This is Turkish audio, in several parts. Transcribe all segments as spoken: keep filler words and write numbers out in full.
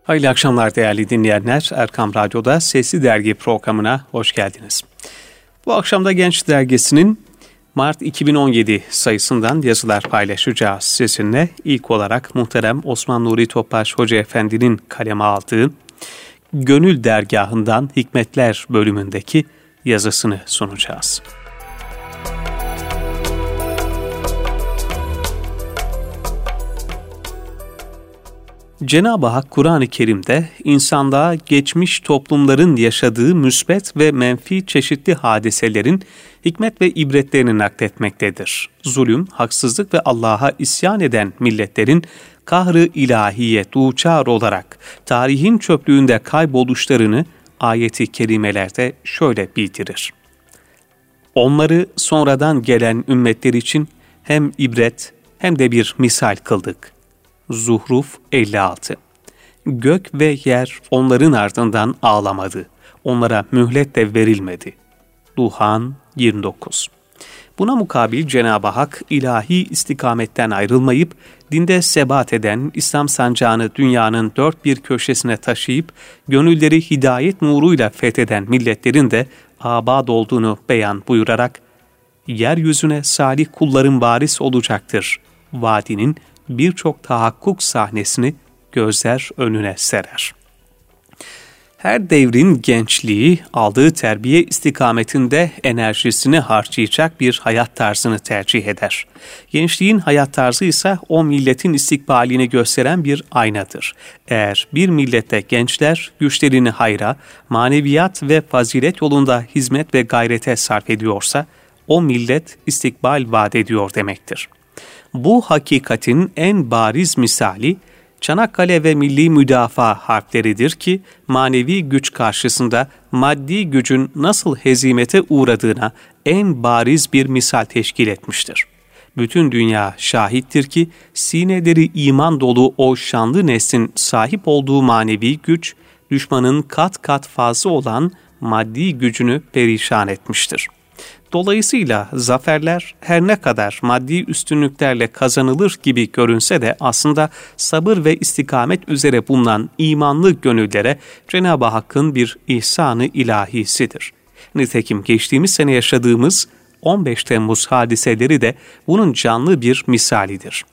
Hayırlı akşamlar değerli dinleyenler. Erkam Radyo'da Sesli Dergi programına hoş geldiniz. Bu akşam da Genç Dergisi'nin Mart iki bin on yedi sayısından yazılar paylaşacağız sizinle. İlk olarak muhterem Osman Nuri Topbaş Hoca Efendi'nin kaleme aldığı Gönül Dergahı'ndan Hikmetler bölümündeki yazısını sunacağız. Cenab-ı Hak Kur'an-ı Kerim'de insanlığa geçmiş toplumların yaşadığı müsbet ve menfi çeşitli hadiselerin hikmet ve ibretlerini nakletmektedir. Zulüm, haksızlık ve Allah'a isyan eden milletlerin kahr-ı ilahiye duçar olarak tarihin çöplüğünde kayboluşlarını ayeti kerimelerde şöyle bildirir. Onları sonradan gelen ümmetler için hem ibret hem de bir misal kıldık. Zuhruf elli altı. Gök ve yer onların ardından ağlamadı. Onlara mühlet de verilmedi. Duhan yirmi dokuz. Buna mukabil Cenab-ı Hak ilahi istikametten ayrılmayıp dinde sebat eden İslam sancağını dünyanın dört bir köşesine taşıyıp gönülleri hidayet nuruyla fetheden milletlerin de abad olduğunu beyan buyurarak yeryüzüne salih kulların varis olacaktır vaadinin birçok tahakkuk sahnesini gözler önüne serer. Her devrin gençliği aldığı terbiye istikametinde enerjisini harcayacak bir hayat tarzını tercih eder. Gençliğin hayat tarzı ise o milletin istikbalini gösteren bir aynadır. Eğer bir millette gençler güçlerini hayra, maneviyat ve fazilet yolunda hizmet ve gayrete sarf ediyorsa, o millet istikbal vaat ediyor demektir. Bu hakikatin en bariz misali Çanakkale ve Milli Müdafaa harpleridir ki manevi güç karşısında maddi gücün nasıl hezimete uğradığına en bariz bir misal teşkil etmiştir. Bütün dünya şahittir ki sineleri iman dolu o şanlı neslin sahip olduğu manevi güç düşmanın kat kat fazla olan maddi gücünü perişan etmiştir. Dolayısıyla zaferler her ne kadar maddi üstünlüklerle kazanılır gibi görünse de aslında sabır ve istikamet üzere bulunan imanlı gönüllere Cenab-ı Hakk'ın bir ihsanı ilahisidir. Nitekim geçtiğimiz sene yaşadığımız on beş Temmuz hadiseleri de bunun canlı bir misalidir.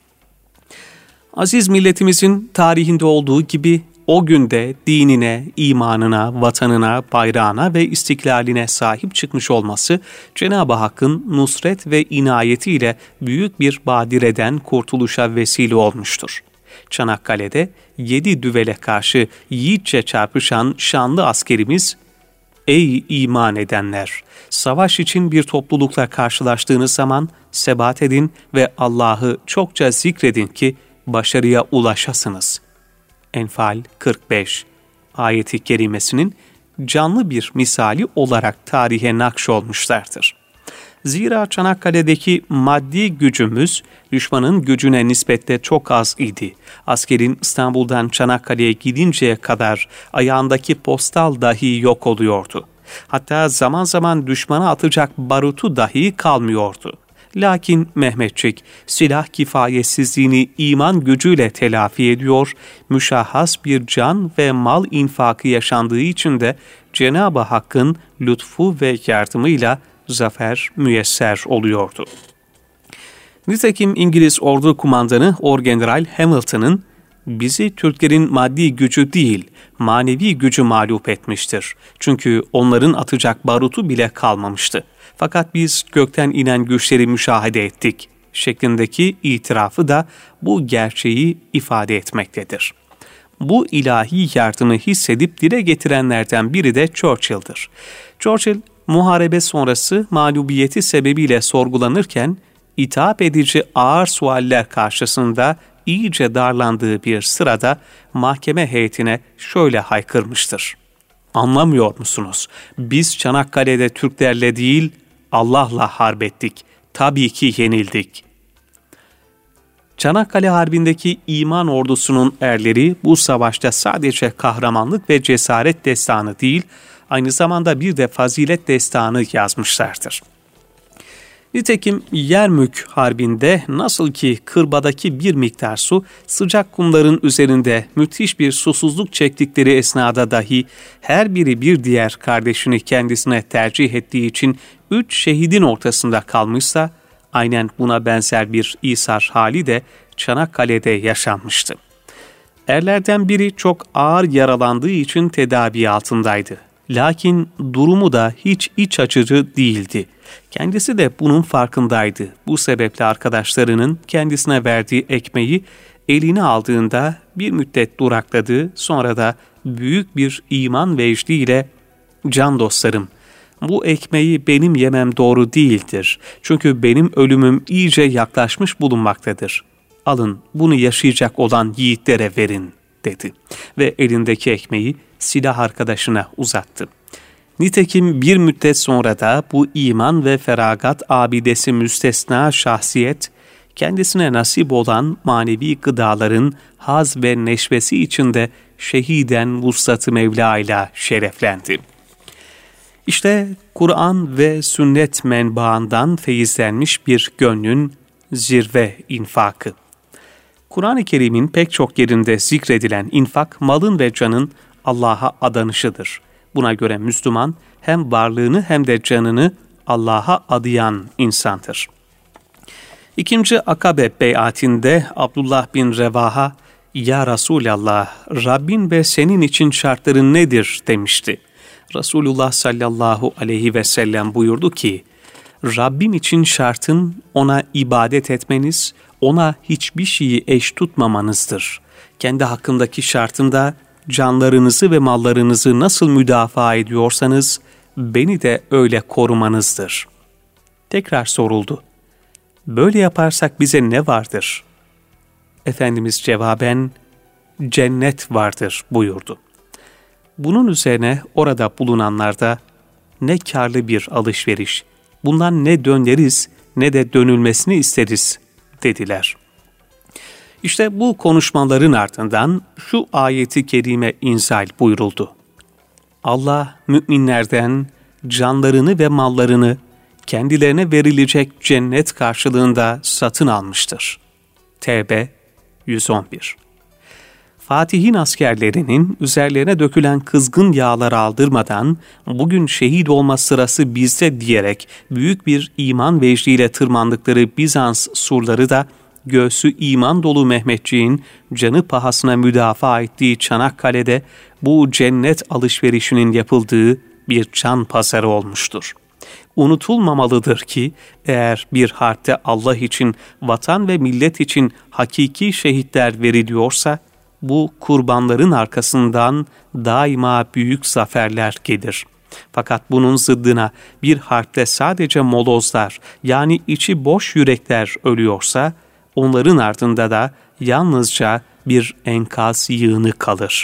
Aziz milletimizin tarihinde olduğu gibi o günde dinine, imanına, vatanına, bayrağına ve istiklaline sahip çıkmış olması Cenab-ı Hakk'ın nusret ve inayetiyle büyük bir badireden kurtuluşa vesile olmuştur. Çanakkale'de yedi düvele karşı yiğitçe çarpışan şanlı askerimiz, "Ey iman edenler! Savaş için bir toplulukla karşılaştığınız zaman sebat edin ve Allah'ı çokça zikredin ki başarıya ulaşasınız." Enfal kırk beş ayeti kerimesinin canlı bir misali olarak tarihe nakşolmuşlardır. Zira Çanakkale'deki maddi gücümüz düşmanın gücüne nispetle çok az idi. Askerin İstanbul'dan Çanakkale'ye gidinceye kadar ayağındaki postal dahi yok oluyordu. Hatta zaman zaman düşmana atacak barutu dahi kalmıyordu. Lakin Mehmetçik silah kifayetsizliğini iman gücüyle telafi ediyor, müşahhas bir can ve mal infakı yaşandığı için de Cenab-ı Hakk'ın lütfu ve yardımıyla zafer müyesser oluyordu. Nitekim İngiliz ordu kumandanı Orgeneral Hamilton'ın bizi Türklerin maddi gücü değil, manevi gücü mağlup etmiştir. Çünkü onların atacak barutu bile kalmamıştı. Fakat biz gökten inen güçleri müşahede ettik şeklindeki itirafı da bu gerçeği ifade etmektedir. Bu ilahi yardımı hissedip dile getirenlerden biri de Churchill'dir. Churchill, muharebe sonrası mağlubiyeti sebebiyle sorgulanırken, hitap edici ağır sualler karşısında iyice darlandığı bir sırada mahkeme heyetine şöyle haykırmıştır. "Anlamıyor musunuz? Biz Çanakkale'de Türklerle değil, Allah'la harp ettik. Tabii ki yenildik." Çanakkale Harbi'ndeki iman ordusunun erleri bu savaşta sadece kahramanlık ve cesaret destanı değil, aynı zamanda bir de fazilet destanı yazmışlardır. Nitekim Yermük Harbi'nde nasıl ki kırbadaki bir miktar su sıcak kumların üzerinde müthiş bir susuzluk çektikleri esnada dahi her biri bir diğer kardeşini kendisine tercih ettiği için üç şehidin ortasında kalmışsa, aynen buna benzer bir İsar hali de Çanakkale'de yaşanmıştı. Erlerden biri çok ağır yaralandığı için tedavi altındaydı. Lakin durumu da hiç iç açıcı değildi. Kendisi de bunun farkındaydı. Bu sebeple arkadaşlarının kendisine verdiği ekmeği eline aldığında bir müddet durakladı. Sonra da büyük bir iman vecdiyle "Can dostlarım, bu ekmeği benim yemem doğru değildir. Çünkü benim ölümüm iyice yaklaşmış bulunmaktadır. Alın, bunu yaşayacak olan yiğitlere verin," dedi. Ve elindeki ekmeği silah arkadaşına uzattı. Nitekim bir müddet sonra da bu iman ve feragat abidesi müstesna şahsiyet, kendisine nasip olan manevi gıdaların haz ve neşvesi içinde şehiden Vuslat-ı Mevla ile şereflendi. İşte Kur'an ve sünnet menbaından feyizlenmiş bir gönlün zirve infakı. Kur'an-ı Kerim'in pek çok yerinde zikredilen infak, malın ve canın Allah'a adanışıdır. Buna göre Müslüman hem varlığını hem de canını Allah'a adayan insandır. İkinci Akabe beyatinde Abdullah bin Revaha, "Ya Resulallah, Rabbin ve senin için şartların nedir?" demişti. Resulullah sallallahu aleyhi ve sellem buyurdu ki, "Rabbim için şartın ona ibadet etmeniz, ona hiçbir şeyi eş tutmamanızdır. Kendi hakkındaki şartın da canlarınızı ve mallarınızı nasıl müdafaa ediyorsanız, beni de öyle korumanızdır." Tekrar soruldu, "Böyle yaparsak bize ne vardır?" Efendimiz cevaben, "Cennet vardır," buyurdu. Bunun üzerine orada bulunanlar da, "Ne kârlı bir alışveriş, bundan ne döneriz ne de dönülmesini isteriz," dediler. İşte bu konuşmaların ardından şu ayeti kerime inzal buyuruldu. Allah müminlerden canlarını ve mallarını kendilerine verilecek cennet karşılığında satın almıştır. Tevbe yüz on bir. Fatih'in askerlerinin üzerlerine dökülen kızgın yağları aldırmadan bugün şehit olma sırası bizde diyerek büyük bir iman vecdiyle tırmandıkları Bizans surları da göğsü iman dolu Mehmetçiğin canı pahasına müdafaa ettiği Çanakkale'de bu cennet alışverişinin yapıldığı bir can pazarı olmuştur. Unutulmamalıdır ki eğer bir harpte Allah için, vatan ve millet için hakiki şehitler veriliyorsa, bu kurbanların arkasından daima büyük zaferler gelir. Fakat bunun zıddına bir harpte sadece molozlar, yani içi boş yürekler ölüyorsa, onların ardında da yalnızca bir enkaz yığını kalır.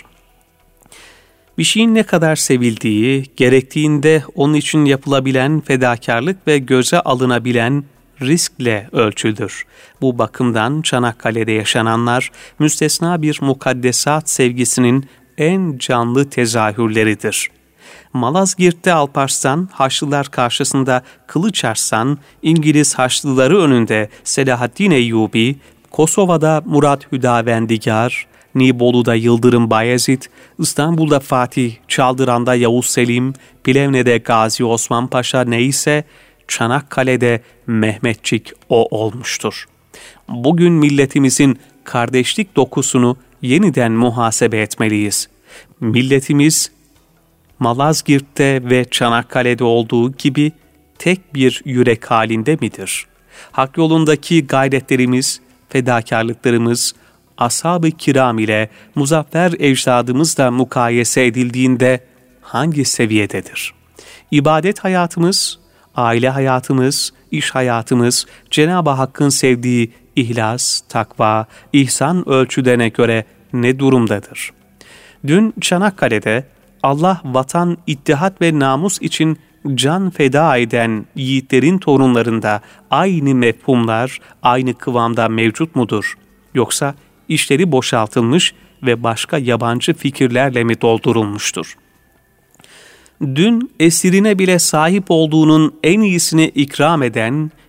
Bir şeyin ne kadar sevildiği, gerektiğinde onun için yapılabilen fedakarlık ve göze alınabilen riskle ölçülür. Bu bakımdan Çanakkale'de yaşananlar müstesna bir mukaddesat sevgisinin en canlı tezahürleridir. Malazgirt'te Alparslan, Haçlılar karşısında kılıç açsan, İngiliz Haçlıları önünde Selahaddin Eyyubi, Kosova'da Murat Hüdavendigar, Nibolu'da Yıldırım Bayezid, İstanbul'da Fatih, Çaldıran'da Yavuz Selim, Plevne'de Gazi Osman Paşa neyse, Çanakkale'de Mehmetçik o olmuştur. Bugün milletimizin kardeşlik dokusunu yeniden muhasebe etmeliyiz. Milletimiz, Malazgirt'te ve Çanakkale'de olduğu gibi tek bir yürek halinde midir? Hak yolundaki gayretlerimiz, fedakarlıklarımız, ashab-ı kiram ile muzaffer ecdadımızla mukayese edildiğinde hangi seviyededir? İbadet hayatımız, aile hayatımız, iş hayatımız, Cenab-ı Hakk'ın sevdiği ihlas, takva, ihsan ölçülerine göre ne durumdadır? Dün Çanakkale'de Allah, vatan, ittihat ve namus için can feda eden yiğitlerin torunlarında aynı mefhumlar, aynı kıvamda mevcut mudur? Yoksa işleri boşaltılmış ve başka yabancı fikirlerle mi doldurulmuştur? Dün esirine bile sahip olduğunun en iyisini ikram eden,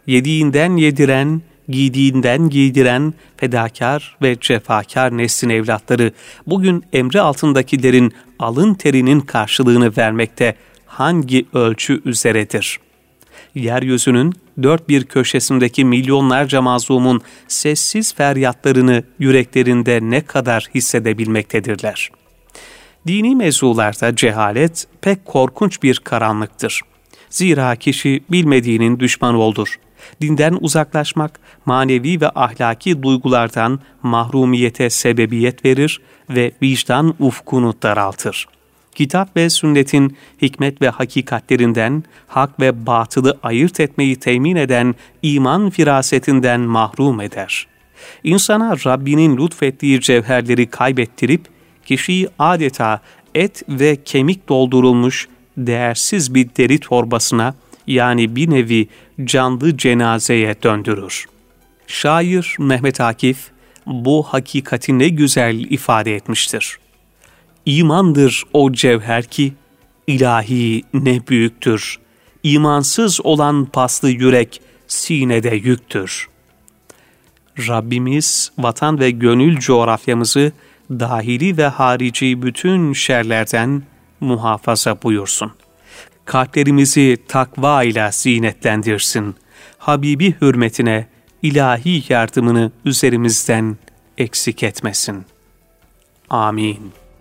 yediğinden yediren, giydiğinden giydiren fedakar ve cefakar neslin evlatları bugün emri altındakilerin alın terinin karşılığını vermekte hangi ölçü üzeredir? Yeryüzünün dört bir köşesindeki milyonlarca mazlumun sessiz feryatlarını yüreklerinde ne kadar hissedebilmektedirler? Dini mevzularda cehalet pek korkunç bir karanlıktır. Zira kişi bilmediğinin düşmanı olur. Dinden uzaklaşmak, manevi ve ahlaki duygulardan mahrumiyete sebebiyet verir ve vicdan ufkunu daraltır. Kitap ve sünnetin hikmet ve hakikatlerinden, hak ve batılı ayırt etmeyi temin eden iman firasetinden mahrum eder. İnsana Rabbinin lütfettiği cevherleri kaybettirip, kişiyi adeta et ve kemik doldurulmuş değersiz bir deri torbasına, yani bir nevi canlı cenazeye döndürür. Şair Mehmet Akif bu hakikati ne güzel ifade etmiştir. İmandır o cevher ki, ilahi ne büyüktür. İmansız olan paslı yürek sinede yüktür. Rabbimiz vatan ve gönül coğrafyamızı dahili ve harici bütün şerlerden muhafaza buyursun. Kalplerimizi takva ile zinetlendirsin. Habibi hürmetine ilahi yardımını üzerimizden eksik etmesin. Amin.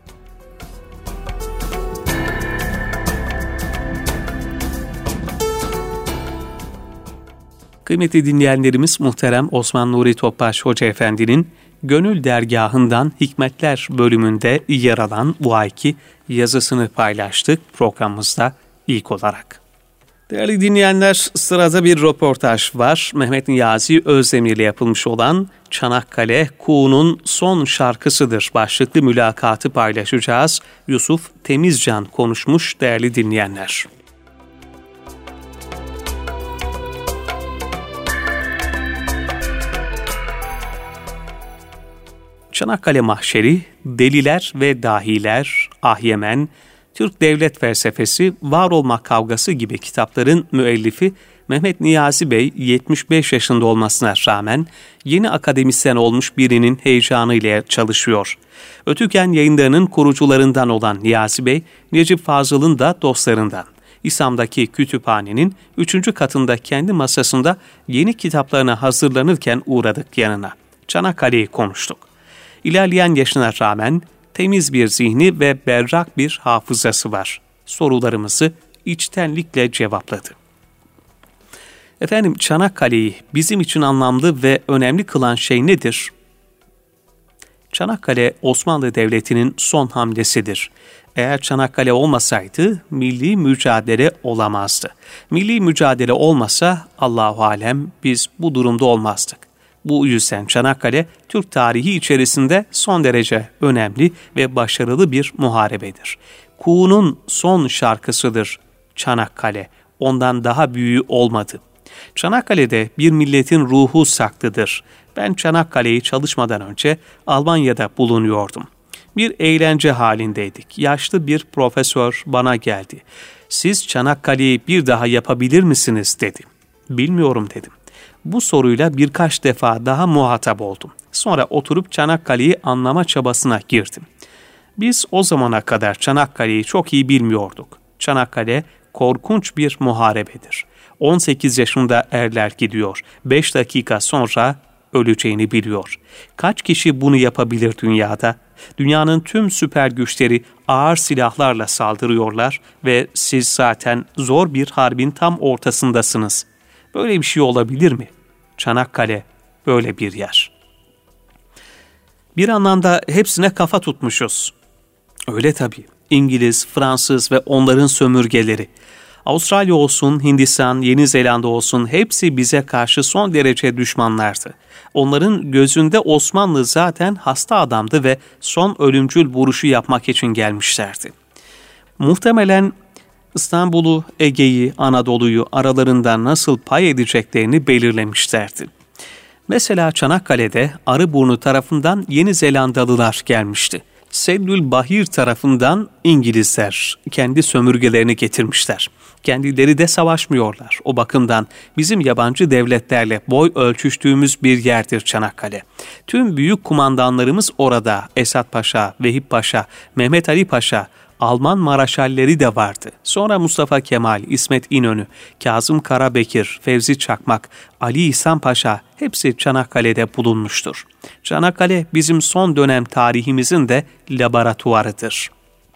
Kıymetli dinleyenlerimiz, muhterem Osman Nuri Topbaş Hoca Efendi'nin Gönül Dergahı'ndan Hikmetler bölümünde yer alan bu ayki yazısını paylaştık programımızda ilk olarak. Değerli dinleyenler, sırada bir röportaj var. Mehmet Niyazi Özdemir ile yapılmış olan Çanakkale Kuğu'nun son şarkısıdır başlıklı mülakatı paylaşacağız. Yusuf Temizcan konuşmuş değerli dinleyenler. Çanakkale Mahşeri, Deliler ve Dahiler, Ahyemen, Türk Devlet Felsefesi, Var Olmak Kavgası gibi kitapların müellifi Mehmet Niyazi Bey yetmiş beş yaşında olmasına rağmen yeni akademisyen olmuş birinin heyecanıyla çalışıyor. Ötüken Yayınları'nın kurucularından olan Niyazi Bey, Necip Fazıl'ın da dostlarından. İSAM'daki kütüphanenin üçüncü katında kendi masasında yeni kitaplarına hazırlanırken uğradık yanına. Çanakkale'yi konuştuk. İlerleyen yaşına rağmen temiz bir zihni ve berrak bir hafızası var. Sorularımızı içtenlikle cevapladı. Efendim, Çanakkale'yi bizim için anlamlı ve önemli kılan şey nedir? Çanakkale, Osmanlı Devleti'nin son hamlesidir. Eğer Çanakkale olmasaydı milli mücadele olamazdı. Milli mücadele olmasa Allahu alem biz bu durumda olmazdık. Bu yüzden Çanakkale, Türk tarihi içerisinde son derece önemli ve başarılı bir muharebedir. Kuğu'nun son şarkısıdır Çanakkale. Ondan daha büyüğü olmadı. Çanakkale'de bir milletin ruhu saklıdır. Ben Çanakkale'yi çalışmadan önce Almanya'da bulunuyordum. Bir eğlence halindeydik. Yaşlı bir profesör bana geldi. "Siz Çanakkale'yi bir daha yapabilir misiniz?" dedi. "Bilmiyorum" dedim. Bu soruyla birkaç defa daha muhatap oldum. Sonra oturup Çanakkale'yi anlama çabasına girdim. Biz o zamana kadar Çanakkale'yi çok iyi bilmiyorduk. Çanakkale korkunç bir muharebedir. on sekiz yaşında erler gidiyor. beş dakika sonra öleceğini biliyor. Kaç kişi bunu yapabilir dünyada? Dünyanın tüm süper güçleri ağır silahlarla saldırıyorlar ve siz zaten zor bir harbin tam ortasındasınız. Böyle bir şey olabilir mi? Çanakkale böyle bir yer. Bir anlamda hepsine kafa tutmuşuz. Öyle tabii. İngiliz, Fransız ve onların sömürgeleri. Avustralya olsun, Hindistan, Yeni Zelanda olsun hepsi bize karşı son derece düşmanlardı. Onların gözünde Osmanlı zaten hasta adamdı ve son ölümcül vuruşu yapmak için gelmişlerdi. Muhtemelen İstanbul'u, Ege'yi, Anadolu'yu aralarından nasıl pay edeceklerini belirlemişlerdi. Mesela Çanakkale'de Arıburnu tarafından Yeni Zelandalılar gelmişti. Seddül Bahir tarafından İngilizler kendi sömürgelerini getirmişler. Kendileri de savaşmıyorlar. O bakımdan bizim yabancı devletlerle boy ölçüştüğümüz bir yerdir Çanakkale. Tüm büyük kumandanlarımız orada. Esat Paşa, Vehip Paşa, Mehmet Ali Paşa, Alman maraşalleri de vardı. Sonra Mustafa Kemal, İsmet İnönü, Kazım Karabekir, Fevzi Çakmak, Ali İhsan Paşa hepsi Çanakkale'de bulunmuştur. Çanakkale bizim son dönem tarihimizin de laboratuvarıdır.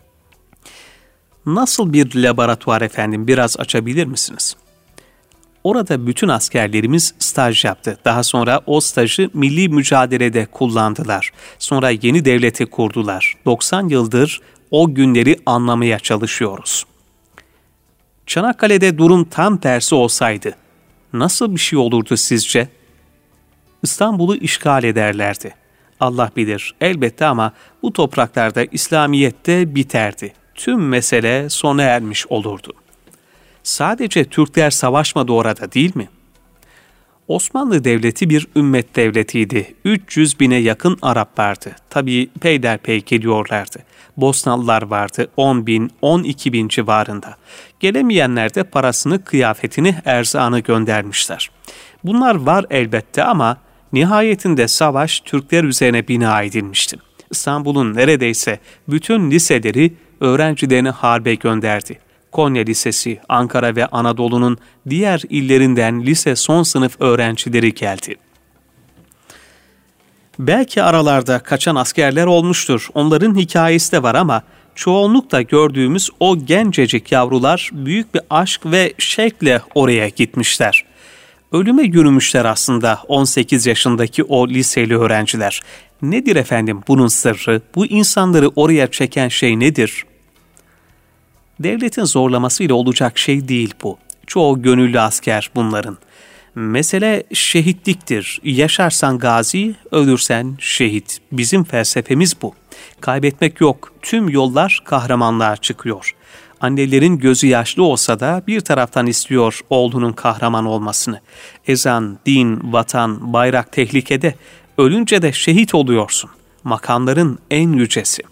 Nasıl bir laboratuvar efendim? Biraz açabilir misiniz? Orada bütün askerlerimiz staj yaptı. Daha sonra o stajı milli mücadelede kullandılar. Sonra yeni devleti kurdular. doksan yıldır o günleri anlamaya çalışıyoruz. Çanakkale'de durum tam tersi olsaydı nasıl bir şey olurdu sizce? İstanbul'u işgal ederlerdi. Allah bilir elbette ama bu topraklarda İslamiyet de biterdi. Tüm mesele sona ermiş olurdu. Sadece Türkler savaşmadı orada değil mi? Osmanlı Devleti bir ümmet devletiydi. üç yüz bine yakın Arap vardı. Tabii peyderpey geliyorlardı. Bosnalılar vardı on bin, on iki bin civarında. Gelemeyenler de parasını, kıyafetini, erzağını göndermişler. Bunlar var elbette ama nihayetinde savaş Türkler üzerine bina edilmişti. İstanbul'un neredeyse bütün liseleri öğrencilerini harbe gönderdi. Konya Lisesi, Ankara ve Anadolu'nun diğer illerinden lise son sınıf öğrencileri geldi. Belki aralarda kaçan askerler olmuştur. Onların hikayesi de var ama çoğunlukla gördüğümüz o gencecik yavrular büyük bir aşk ve şevkle oraya gitmişler. Ölüme yürümüşler aslında on sekiz yaşındaki o liseli öğrenciler. Nedir efendim bunun sırrı? Bu insanları oraya çeken şey nedir? Devletin zorlamasıyla olacak şey değil bu. Çoğu gönüllü asker bunların. Mesele şehitliktir. Yaşarsan gazi, ölürsen şehit. Bizim felsefemiz bu. Kaybetmek yok. Tüm yollar kahramanlığa çıkıyor. Annelerin gözü yaşlı olsa da bir taraftan istiyor oğlunun kahraman olmasını. Ezan, din, vatan, bayrak tehlikede. Ölünce de şehit oluyorsun. Makamların en yücesi.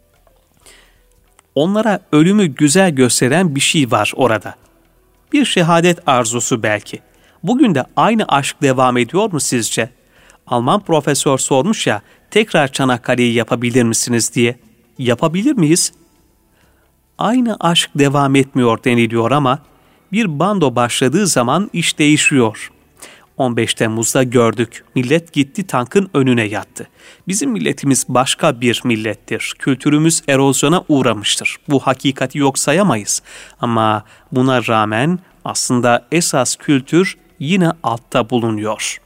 Onlara ölümü güzel gösteren bir şey var orada. Bir şehadet arzusu belki. Bugün de aynı aşk devam ediyor mu sizce? Alman profesör sormuş ya, tekrar Çanakkale'yi yapabilir misiniz diye. Yapabilir miyiz? Aynı aşk devam etmiyor deniliyor ama bir bando başladığı zaman iş değişiyor. on beş Temmuz'da gördük. Millet gitti tankın önüne yattı. Bizim milletimiz başka bir millettir. Kültürümüz erozyona uğramıştır. Bu hakikati yok sayamayız. Ama buna rağmen aslında esas kültür yine altta bulunuyor.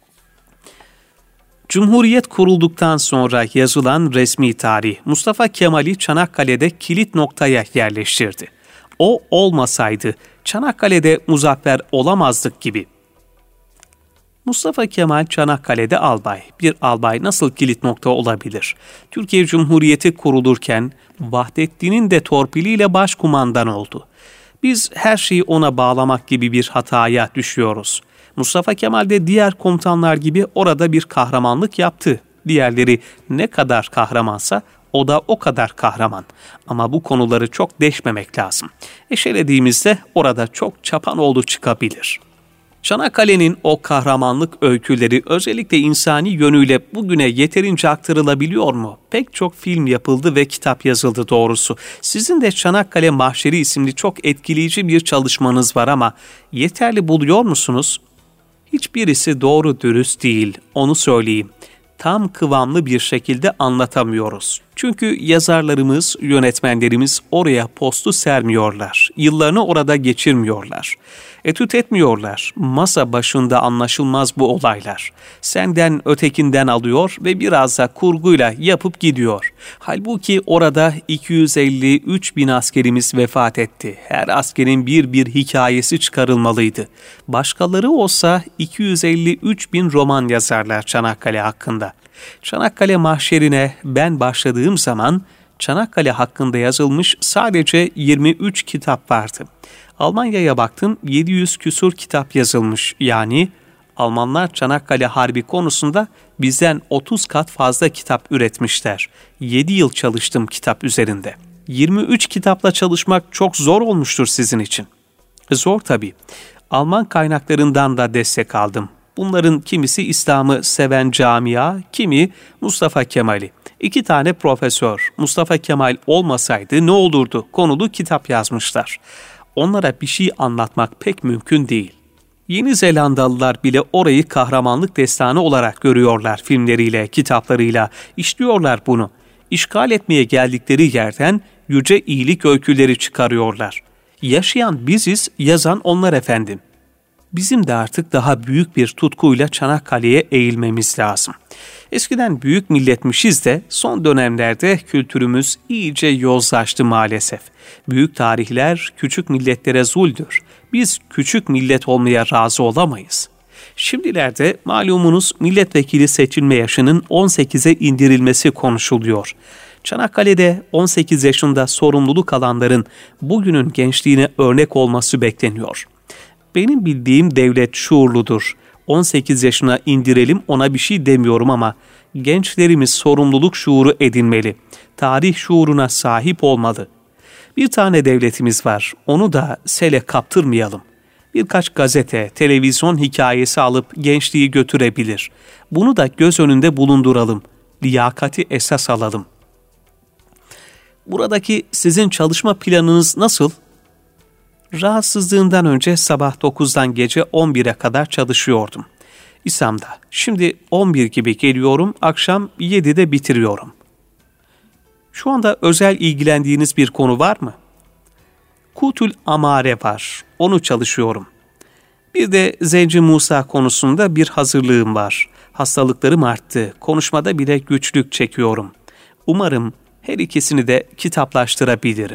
Cumhuriyet kurulduktan sonra yazılan resmi tarih Mustafa Kemal'i Çanakkale'de kilit noktaya yerleştirdi. O olmasaydı Çanakkale'de muzaffer olamazdık gibi. Mustafa Kemal Çanakkale'de albay. Bir albay nasıl kilit nokta olabilir? Türkiye Cumhuriyeti kurulurken Vahdettin'in de torpiliyle başkumandan oldu. Biz her şeyi ona bağlamak gibi bir hataya düşüyoruz. Mustafa Kemal de diğer komutanlar gibi orada bir kahramanlık yaptı. Diğerleri ne kadar kahramansa o da o kadar kahraman. Ama bu konuları çok deşmemek lazım. Eşelediğimizde orada çok çapanoğlu çıkabilir. Çanakkale'nin o kahramanlık öyküleri özellikle insani yönüyle bugüne yeterince aktarılabiliyor mu? Pek çok film yapıldı ve kitap yazıldı doğrusu. Sizin de Çanakkale Mahşeri isimli çok etkileyici bir çalışmanız var ama yeterli buluyor musunuz? Hiçbirisi doğru dürüst değil, onu söyleyeyim. Tam kıvamlı bir şekilde anlatamıyoruz. Çünkü yazarlarımız, yönetmenlerimiz oraya postu sermiyorlar. Yıllarını orada geçirmiyorlar. Etüt etmiyorlar. Masa başında anlaşılmaz bu olaylar. Senden ötekinden alıyor ve biraz da kurguyla yapıp gidiyor. Halbuki orada iki yüz elli üç bin askerimiz vefat etti. Her askerin bir bir hikayesi çıkarılmalıydı. Başkaları olsa iki yüz elli üç bin roman yazarlar Çanakkale hakkında. Çanakkale Mahşeri'ne ben başladığım zaman Çanakkale hakkında yazılmış sadece yirmi üç kitap vardı. Almanya'ya baktım yedi yüz küsur kitap yazılmış. Yani Almanlar Çanakkale Harbi konusunda bizden otuz kat fazla kitap üretmişler. yedi yıl çalıştım kitap üzerinde. yirmi üç kitapla çalışmak çok zor olmuştur sizin için. Zor tabii. Alman kaynaklarından da destek aldım. Bunların kimisi İslam'ı seven camia, kimi Mustafa Kemal'i. İki tane profesör Mustafa Kemal olmasaydı ne olurdu konulu kitap yazmışlar. Onlara bir şey anlatmak pek mümkün değil. Yeni Zelandalılar bile orayı kahramanlık destanı olarak görüyorlar filmleriyle, kitaplarıyla. İşliyorlar bunu. İşgal etmeye geldikleri yerden yüce iyilik öyküleri çıkarıyorlar. Yaşayan biziz, yazan onlar efendim. Bizim de artık daha büyük bir tutkuyla Çanakkale'ye eğilmemiz lazım. Eskiden büyük milletmişiz de son dönemlerde kültürümüz iyice yozlaştı maalesef. Büyük tarihler küçük milletlere zuldür. Biz küçük millet olmaya razı olamayız. Şimdilerde malumunuz milletvekili seçilme yaşının on sekize indirilmesi konuşuluyor. Çanakkale'de on sekiz yaşında sorumluluk alanların bugünün gençliğine örnek olması bekleniyor. Benim bildiğim devlet şuurludur. on sekiz yaşına indirelim ona bir şey demiyorum ama gençlerimiz sorumluluk şuuru edinmeli. Tarih şuuruna sahip olmalı. Bir tane devletimiz var. Onu da sele kaptırmayalım. Birkaç gazete, televizyon hikayesi alıp gençliği götürebilir. Bunu da göz önünde bulunduralım. Liyakati esas alalım. Buradaki sizin çalışma planınız nasıl? Rahatsızlığımdan önce sabah dokuzdan gece on bire kadar çalışıyordum. İSAM'da. Şimdi on bir gibi geliyorum, akşam yedide bitiriyorum. Şu anda özel ilgilendiğiniz bir konu var mı? Kutül Amare var, onu çalışıyorum. Bir de Zenci Musa konusunda bir hazırlığım var. Hastalıklarım arttı, konuşmada bile güçlük çekiyorum. Umarım her ikisini de kitaplaştırabilirim.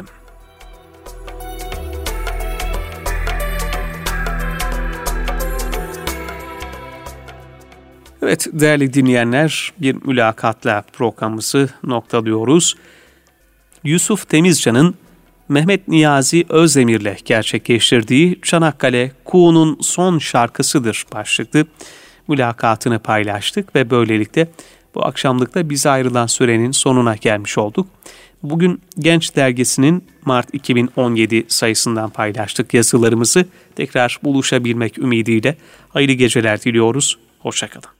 Evet değerli dinleyenler, bir mülakatla programımızı noktalıyoruz. Yusuf Temizcan'ın Mehmet Niyazi Özdemir'le gerçekleştirdiği Çanakkale Kuğu'nun son şarkısıdır başlıklı mülakatını paylaştık ve böylelikle bu akşamlıkta bize ayrılan sürenin sonuna gelmiş olduk. Bugün Genç Dergisi'nin Mart iki bin on yedi sayısından paylaştık yazılarımızı. Tekrar buluşabilmek ümidiyle hayırlı geceler diliyoruz. Hoşça kalın.